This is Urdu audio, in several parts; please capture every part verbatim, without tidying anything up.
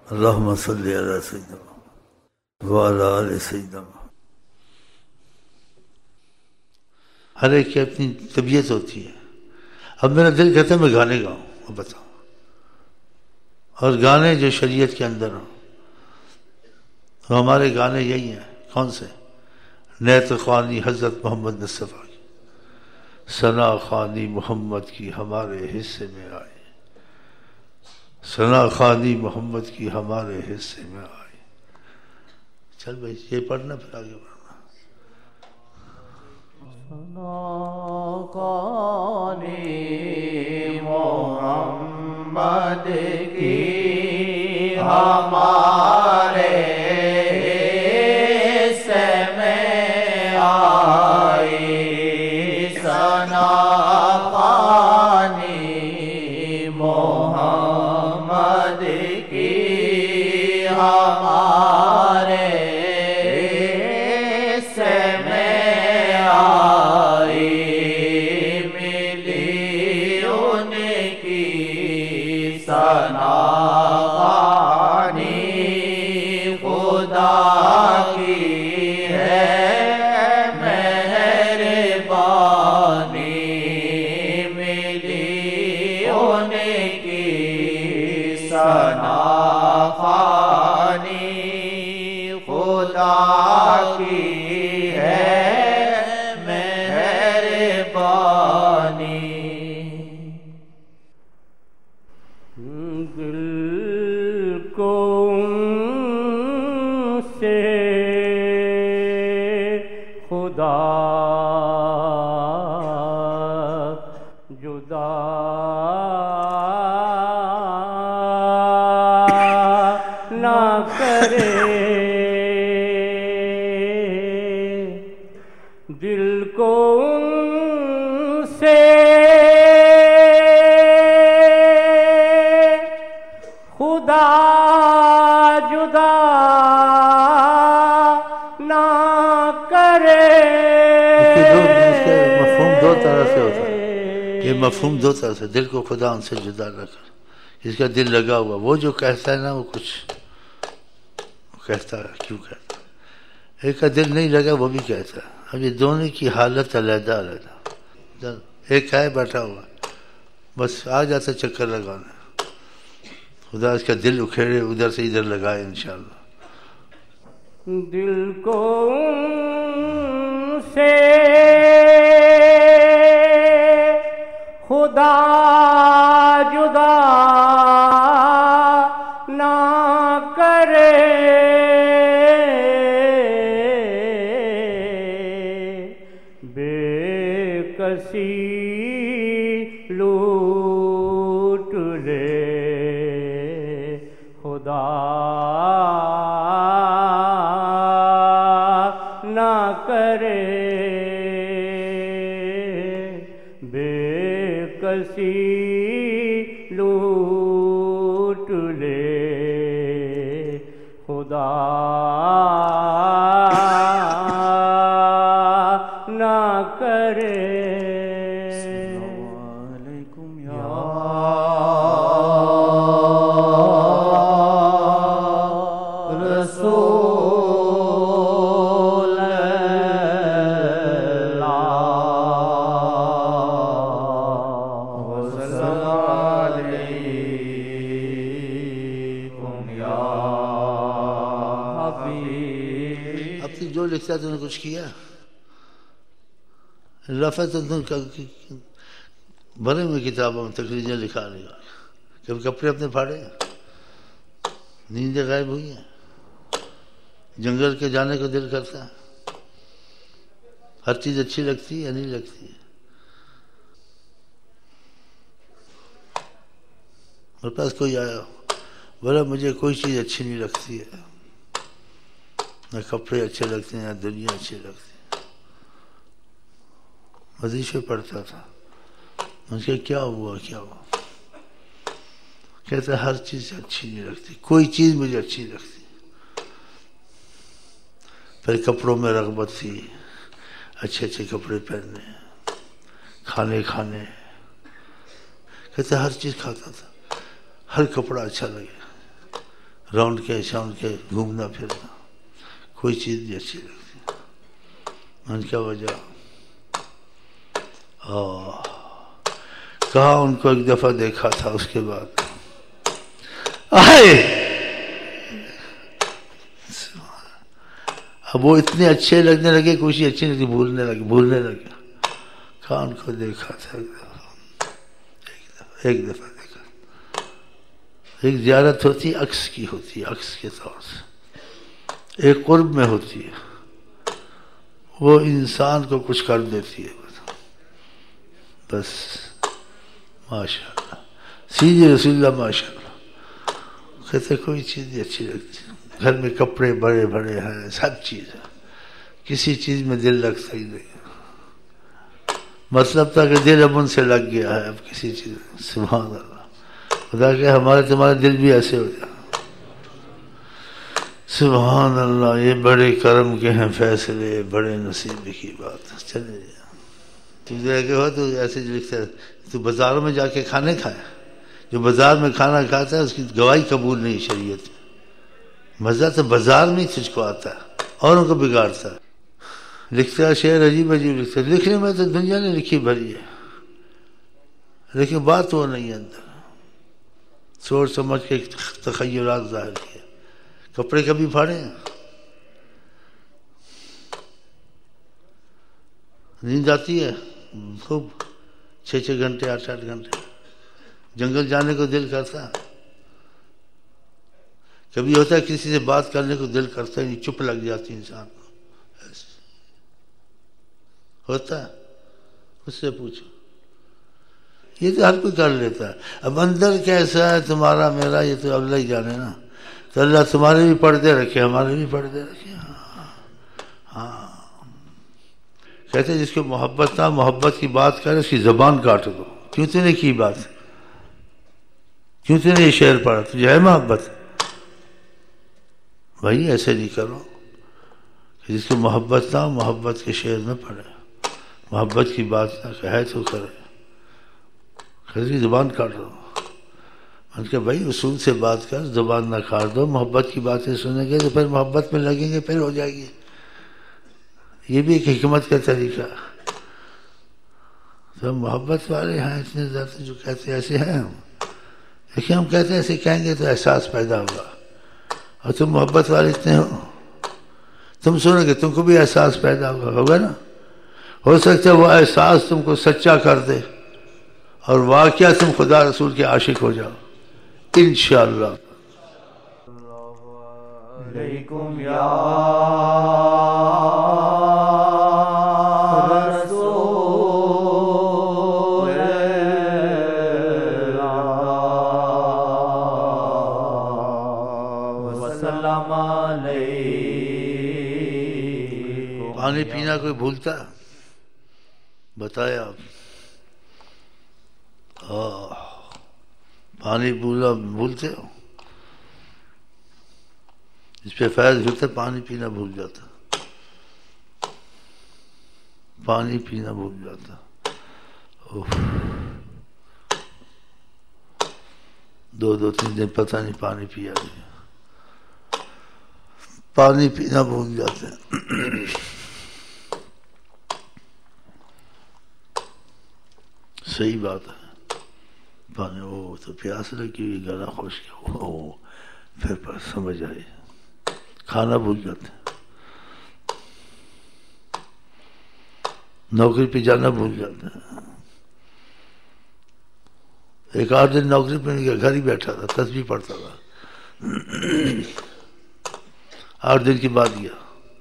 اللہم صلی علی سیدنا وعلی آل سیدنا. ہر ایک کی اپنی طبیعت ہوتی ہے. اب میرا دل کہتا ہے میں گانے گاؤں، اب بتاؤ، اور گانے جو شریعت کے اندر ہوں. تو ہمارے گانے یہی ہیں. کون سے؟ نیت خوانی حضرت محمد مصطفیٰ کی، ثنا خوانی محمد کی ہمارے حصے میں آئی، ثنا خوانی محمد کی ہمارے حصے میں آئی. چل بھائی یہ پڑھنا پھر آگے بڑھنا. ثنا خوانی محمد کی ہمارے حصے میں آئی، ثنا خوانی محمد کی ہمارے حصے میں آئی، ملی ان کی ثنا خوانی خدا کی ہے مہربانی، ملی ان کی ثنا خوانی خدا کی ہے مہربانی. دل کو ان سے خدا جدا نہ کرے، دل کو ان سے خدا جدا نہ کرے. مفہوم دو طرح سے ہوتا ہے. یہ مفہوم دو طرح سے، دل کو خدا ان سے جدا نہ کر. اس کا دل لگا ہوا، وہ جو کہتا ہے نا وہ کچھ کہتا ہے، کیوں کہتا ہے. ایک کا دل نہیں لگا وہ بھی کہتا ہے. اب یہ دونوں کی حالت علیحدہ علیحدہ. ایک ہے بیٹھا ہوا بس آ جاتا چکر لگانا، خدا اس کا دل اکھیڑے ادھر سے ادھر لگائے انشاءاللہ. دل کو ان سے خدا جدا نہ کرے، بے کسی لوٹ لے خدا نہ کرے، بے کسی لوٹ لے خدا نہ کرے. السلام علیکم یا رسول جو لکھتا تم نے کچھ کیا رفع تو تم بھرے ہوئے کتابوں میں تقریریں لکھا رہی ہو. کبھی کپڑے اپنے پھاڑے ہیں، نیندیں غائب ہوئی ہیں، جنگل کے جانے کو دل کرتا ہے، ہر چیز اچھی لگتی ہے یا نہیں لگتی ہے. میرے پاس کوئی آیا بولا مجھے کوئی چیز اچھی نہیں لگتی ہے، نہ کپڑے اچھے لگتے ہیں نہ دنیا اچھی لگتی ہے. وظیفے پڑھتا تھا، اس کے کیا ہوا کیا ہوا، کہتا ہر چیز اچھی نہیں لگتی، کوئی چیز مجھے اچھی لگتی. پھر کپڑوں میں رغبت تھی، اچھے اچھے کپڑے پہننے، کھانے کھانے. کہتا ہر چیز کھاتا تھا، ہر کپڑا اچھا لگے، راؤنڈ کے شاؤنڈ کے گھومنا پھرنا، کوئی چیز نہیں اچھی لگتی۔ ان کیا وجہ؟ کہا ان کو ایک دفعہ دیکھا تھا، اس کے بعد آئے اب وہ اتنے اچھے لگنے لگے، کوئی چیز اچھی نہیں، بھولنے لگے بھولنے لگے کہا ان کو دیکھا تھا ایک دفعہ ایک دفعہ دیکھا۔ ایک زیارت ہوتی ہے عکس کی، ہوتی ہے عکس کے طور سے، ایک قرب میں ہوتی ہے، وہ انسان کو کچھ کر دیتی ہے بس۔ ماشاء اللہ، سیدھی رسول اللہ ماشاء اللہ کہتے کوئی چیز نہیں اچھی لگتی، گھر میں کپڑے بڑے بڑے ہیں، سب چیز ہے، کسی چیز میں دل لگتا ہی نہیں۔ مطلب تھا کہ دل اب ان سے لگ گیا ہے، اب کسی چیز۔ سبحان اللہ، خدا کہ ہمارے تمہارے دل بھی ایسے ہو جائے۔ سبحان اللہ، یہ بڑے کرم کے ہیں فیصلے، بڑے نصیب کی بات۔ چلے تو کہ ہو تو ایسے لکھتا ہے، تو بازاروں میں جا کے کھانے کھائے، جو بازار میں کھانا کھاتا ہے اس کی گواہی قبول نہیں شریعت میں۔ مزہ تو بازار میں ہی تجھ کو آتا ہے، اوروں کو بگاڑتا ہے۔ لکھتا ہے شعر عجیب عجیب لکھتا ہے، لکھنے میں تو دنیا نے لکھی بھری ہے، لیکن بات وہ نہیں ہے اندر، سوچ سمجھ کے تخیلات ظاہر کیے۔ کپڑے کبھی پھاڑے ہیں؟ نیند آتی ہے خوب، چھ چھ گھنٹے آٹھ آٹھ گھنٹے، جنگل جانے کو دل کرتا ہے؟ کبھی ہوتا ہے کسی سے بات کرنے کو دل کرتا ہے نہیں، چپ لگ جاتی انسان کو، ایسے ہوتا ہے؟ اس سے پوچھو، یہ تو ہر کوئی کر لیتا ہے۔ اب اندر کیسا ہے تمہارا میرا یہ تو اللہ ہی جانے نا۔ تو اللہ تمہارے بھی پردے رکھے، ہمارے بھی پردے رکھے۔ ہاں ہاں، کہتے ہیں جس کو محبت نہ محبت کی بات کرے اس کی زبان کاٹ دو۔ کیوں تو نے کی بات؟ کیوں تو نے یہ شعر پڑھا؟ تجھے ہے محبت؟ بھائی ایسے نہیں کرو، جس کو محبت نہ محبت کے شعر نہ پڑھے، محبت کی بات نہ کہے تو کرے، اس کی زبان کاٹ دو۔ ان کے بھائی اصول سے بات کر، زبان نہ کاٹ دو، محبت کی باتیں سنیں گے تو پھر محبت میں لگیں گے، پھر ہو جائے گی۔ یہ بھی ایک حکمت کا طریقہ۔ تو محبت والے ہیں اتنے زیادہ جو کہتے ہیں ایسے ہیں ہم، لیکن ہم کہتے ہیں ایسے کہیں گے تو احساس پیدا ہوگا، اور تم محبت والے اتنے ہو، تم سنو گے تم کو بھی احساس پیدا ہوگا ہوگا نا۔ ہو سکتا ہے وہ احساس تم کو سچا کر دے اور واقعہ تم خدا رسول کے عاشق ہو جاؤ انشاءاللہ۔ علیکم یا رسول اللہ وسلم علیکم۔ پانی پینا کوئی بھولتا ہے؟ بتایا آپ؟ پانی پونا بھولتے ہو؟ اس پہ فیض ہوتا پانی پینا بھول جاتا، پانی پینا بھول جاتا۔ دو دو تین دن پتہ نہیں پانی پیا نہیں، پانی پینا بھول جاتے ہیں۔ صحیح بات ہے، پانی وہ تو پیاس لگی ہوئی، گلا خشک، وہ پھر پر سمجھ آئی، کھانا بھول جاتے ہیں، نوکری پہ جانا بھول جاتے ہیں۔ ایک آٹھ دن نوکری پہ نہیں گیا، گھر ہی بیٹھا تھا، تسبیح پڑھتا تھا، آٹھ دن کے بعد گیا،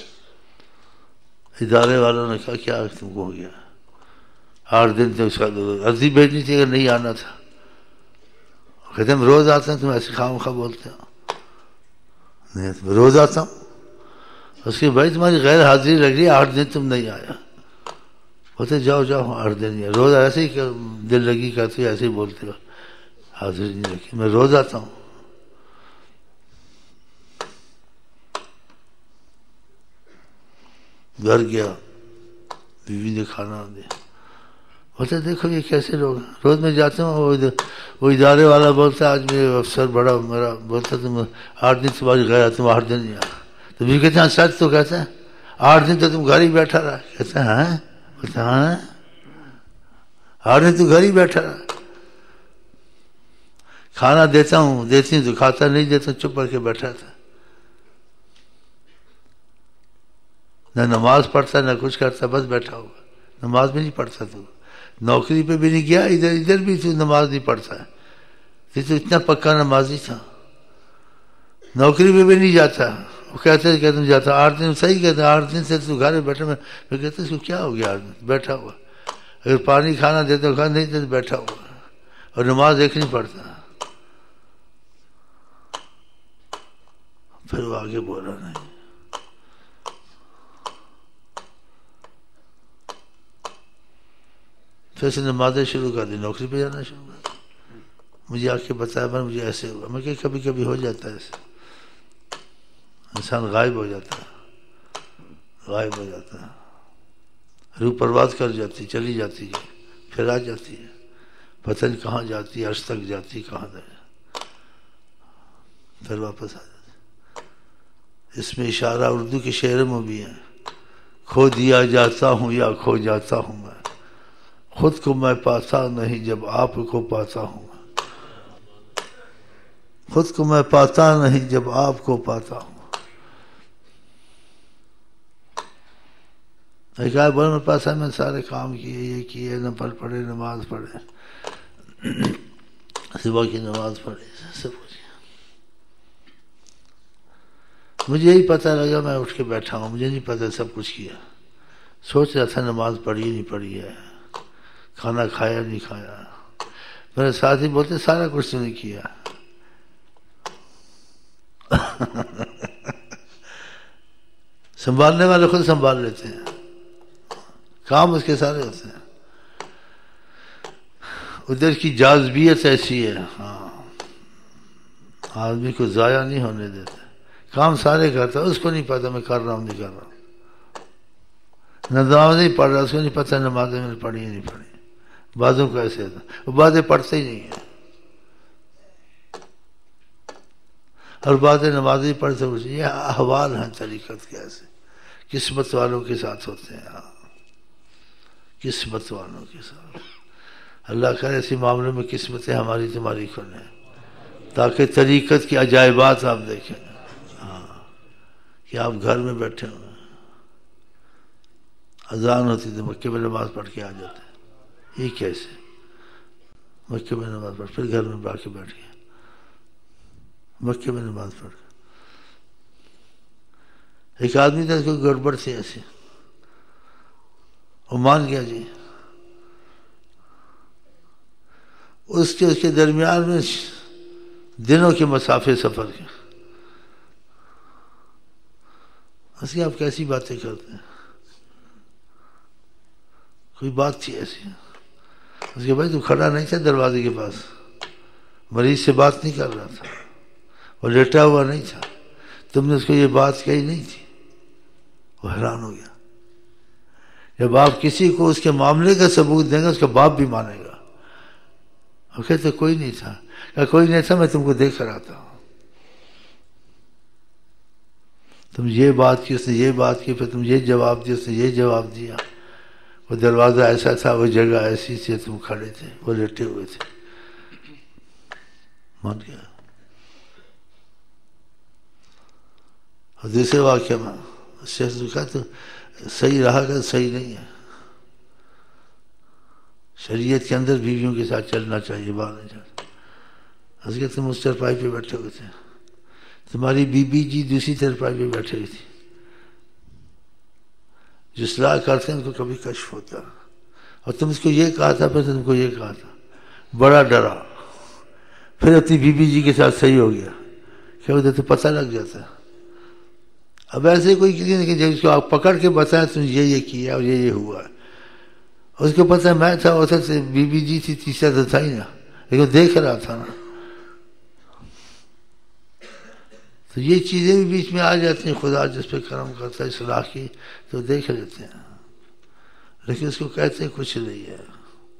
ادارے والوں نے کہا کیا تم کو ہو گیا؟ آٹھ دن تو اس کا عرضی بھیجنی تھی اگر نہیں آنا تھا۔ کہتے ہیں روز آتے ہیں، تم ایسے خواہ خواہ بولتے ہو؟ نہیں روز آتا ہوں۔ اس کے بھائی تمہاری غیر حاضری لگ رہی ہے، آٹھ دن تم نہیں آیا۔ بولتے جاؤ جاؤ آٹھ دن نہیں، روز ایسے ہی دل لگی کرتے ایسے ہی بولتے ہو، حاضری نہیں رکھی، میں روز آتا ہوں۔ گھر گیا، بیوی نے کھانا دیا، بولتے دیکھو یہ کیسے لوگ. روز میں جاتا ہوں وہ وہ ادارے والا بولتا ہے آج میرے افسر بڑا میرا بولتا تم آٹھ دن تمہاری گھر تم آٹھ دن نہیں آ. تو بھی کہتے ہیں سچ تو کہتے ہیں آٹھ دن تو تم گھر ہی بیٹھا رہا. کہتے ہیں ہاں. بولتے ہاں آٹھ دن تو گھر ہی بیٹھا رہا. کھانا دیتا ہوں دیتی ہوں تو کھاتا نہیں دیتا چپ کر کے بیٹھا تھا. نہ نماز پڑھتا نہ کچھ کرتا بس بیٹھا ہوگا. نماز بھی نہیں پڑھتا تو نوکری پہ بھی نہیں گیا ادھر ادھر بھی تو نماز نہیں پڑھتا ہے. تو اتنا پکا نمازی تھا نوکری پہ بھی نہیں جاتا. وہ کہتے کہ تم جاتا آٹھ دن صحیح کہتے آٹھ دن سے تو گھر میں بیٹھا. میں کہتا اس کو کیا ہو گیا آٹھ دن بیٹھا ہوا. اگر پانی کھانا دیتے کھانا نہیں دیتے بیٹھا ہوا اور نماز ایک نہیں پڑھتا. پھر وہ آگے بولا نہیں. پھر سے نمازیں شروع کر دی نوکری پہ جانا شروع کر دی. مجھے آ کے بتایا میں مجھے ایسے ہوا. میں کہ کبھی کبھی ہو جاتا ہے ایسے انسان غائب ہو جاتا ہے غائب ہو جاتا ہے. روح پرواز کر جاتی چلی جاتی ہے پھر آ جاتی ہے پتہ نہیں کہاں جاتی عرش تک جاتی کہاں جاتی پھر واپس آ جاتی. اس میں اشارہ اردو کے شعر میں بھی ہے. کھو دیا جاتا ہوں یا کھو جاتا ہوں میں خود کو میں پاتا نہیں جب آپ کو پاتا ہوں. خود کو میں پاتا نہیں جب آپ کو پاتا ہوں. ایک آئے بولے میرے پاس ہے میں سارے کام کیے یہ کیے نفل پڑھے نماز پڑھے صبح کی نماز پڑھے سب کچھ. مجھے یہی پتہ لگا میں اٹھ کے بیٹھا ہوں مجھے نہیں پتہ سب کچھ کیا. سوچ رہا تھا نماز پڑھی نہیں پڑھی ہے کھانا کھایا نہیں کھایا. میرے ساتھی بولتے سارا کچھ تو نہیں کیا. سنبھالنے والے خود سنبھال لیتے ہیں کام اس کے سارے ہوتے ہیں. ادھر کی جاذبیت ایسی ہے ہاں آدمی کو ضائع نہیں ہونے دیتے. کام سارے کرتا اس کو نہیں پتا میں کر رہا ہوں نہیں کر رہا ہوں. نماز نہیں پڑھ رہا اس کو نہیں پتا نمازیں میں نے پڑھی نہیں پڑھی. بعضوں کو ایسے ہوتا وہ باتیں پڑھتے ہی نہیں ہیں اور باتیں نماز ہی پڑھتے ہوئے. یہ احوال ہیں طریقت کے ایسے قسمت والوں کے ساتھ ہوتے ہیں قسمت والوں کے ساتھ. اللہ کرے ایسی معاملوں میں قسمتیں ہماری تمہاری کھلیں تاکہ طریقت کی عجائبات آپ دیکھیں. ہاں کہ آپ گھر میں بیٹھے ہوئے اذان ہوتی تھی مکے میں نماز پڑھ کے آ جاتے. یہ کیسے مکے میں نماز پڑھ پھر گھر میں باقی بیٹھ گئے مکے میں نماز پڑھ. ایک آدمی تھا اس کو گڑبڑ تھی ایسی وہ مان گیا جی. اس کے اس کے درمیان میں دنوں کے مسافے سفر کے. اس کی آپ کیسی باتیں کرتے ہیں کوئی بات تھی ایسی. اس کے بھائی تو کھڑا نہیں تھا دروازے کے پاس مریض سے بات نہیں کر رہا تھا وہ لیٹا ہوا نہیں تھا. تم نے اس کو یہ بات کہی نہیں تھی. وہ حیران ہو گیا. جب آپ کسی کو اس کے معاملے کا ثبوت دیں گے اس کا باپ بھی مانے گا. وہ کہتے کوئی نہیں تھا. کہ کوئی نہیں تھا میں تم کو دیکھ کر آتا ہوں. تم یہ بات کی اس نے یہ بات کی پھر تم یہ جواب دیا اس نے یہ جواب دیا. وہ دروازہ ایسا تھا وہ جگہ ایسی تھی تم کھڑے تھے وہ لیٹے ہوئے تھے. مان گیا. اور دوسرے واقعہ میں شیخ نے کہا تو صحیح رہا کہ صحیح نہیں ہے. شریعت کے اندر بیویوں کے ساتھ چلنا چاہیے باہر نہیں چلنا. اس کے تم اس چرپائی پہ بیٹھے ہوئے تھے تمہاری بی بی جی دوسری چرپائی پہ بیٹھے ہوئی تھی. جو اصلاح کرتے ہیں ان کو کبھی کشف ہوتا اور تم اس کو یہ کہا تھا پھر تم کو یہ کہا تھا. بڑا ڈرا پھر اپنی بی بی جی کے ساتھ صحیح ہو گیا. کیا ہوتا تو پتہ لگ جاتا. اب ایسے کوئی کسی نے کہ جب اس کو آپ پکڑ کے بتایا تم یہ یہ کیا اور یہ یہ ہوا ہے. اس کو پتہ میں تھا اوسط سے بی بی جی تھی تیسرا تو تھا ہی نا لیکن دیکھ رہا تھا نا. تو یہ چیزیں بھی بیچ میں آ جاتی ہیں. خدا جس پہ کرم کرتا ہے اصلاح کی تو دیکھ لیتے ہیں لیکن اس کو کہتے ہیں کچھ نہیں ہے.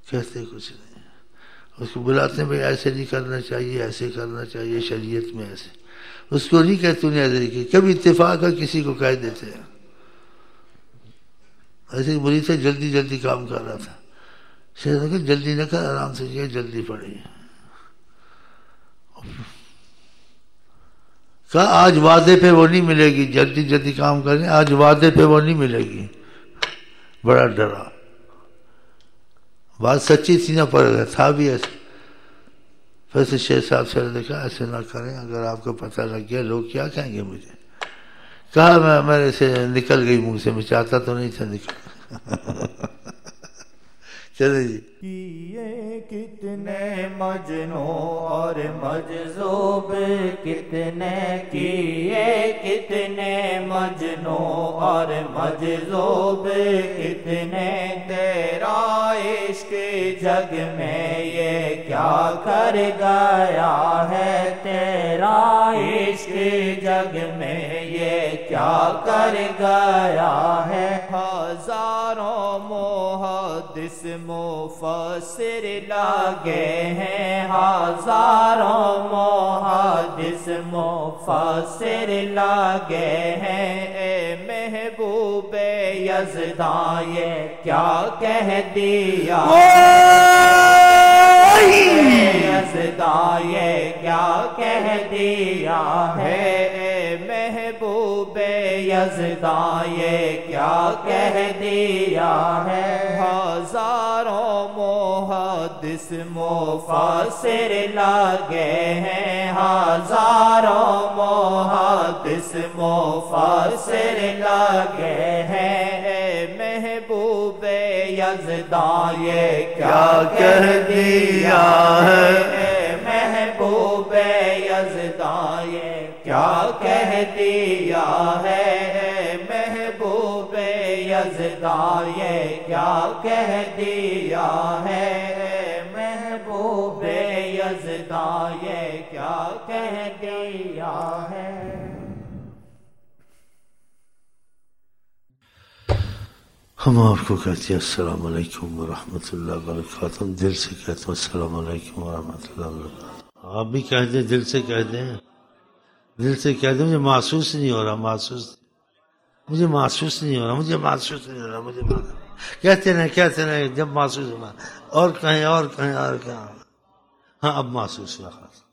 کہتے کچھ نہیں. اس کو بلاتے ہیں بھائی ایسے نہیں کرنا چاہیے، ایسے کرنا چاہیے، شریعت میں ایسے. اس کو نہیں کہتے تو نے ایسے کی، کبھی اتفاق ہے کسی کو کہہ دیتے ہیں. ایسے بری سے جلدی جلدی کام کر رہا تھا، شیخ نے کہا جلدی نہ کر، آرام سے کیا، جلدی پڑی. کہا آج وعدے پہ وہ نہیں ملے گی، جلدی جلدی کام کریں، آج وعدے پہ وہ نہیں ملے گی. بڑا ڈرا. بات سچی تھی نہ، پر تھا بھی ایسے. پھر شیخ صاحب سے دیکھا ایسے نہ کریں، اگر آپ کو پتہ لگ گیا لوگ کیا کہیں گے مجھے. کہا میں میرے سے نکل گئی منہ سے، میں چاہتا تو نہیں تھا نکل. چلے جی. کیے کتنے مجنوں اور مجذوب کتنے، کیے کتنے مجنوں اور مجذوب کتنے، تیرا عشق جگ میں یہ کیا کر گیا ہے، تیرا عشق جگ میں یہ کیا کر گیا ہے. ہزاروں محدث مفسر لگے ہیں، ہزاروں محدث مفسر لگے ہیں. اے محبوب یزداں یہ کیا کہہ دیا، یزداں یہ کیا کہہ دیا ہے. اے محبوب یزداں یہ کیا کہہ دیا ہے. ہزاروں محدث مفسر لگے ہیں، ہزاروں محدث مفسر لگے ہیں. اے محبوب یزداں یہ کیا کہہ دیا ہے، اے محبوب یزداں یہ کیا کہہ دیا ہے. اے محبوب یزداں یہ کیا کہہ دیا ہے. اے محبوب یزداں یہ کیا کہہ دیا ہے. ہم آپ کو کہتے ہیں السلام علیکم ورحمۃ اللہ وبرکاتہ. دل سے کہتے ہیں السلام علیکم ورحمۃ اللہ وبرکاتہ. آپ بھی کہہ دیں، دل سے کہہ دیں، دل سے کہہ دیں. مجھے محسوس نہیں ہو رہا، محسوس مجھے محسوس نہیں ہو رہا، مجھے محسوس نہیں ہو رہا، مجھے کہتے نہیں کہتے نہیں. جب محسوس ہونا اور کہیں اور کہیں اور کہیں. ہاں اب محسوس ہوا.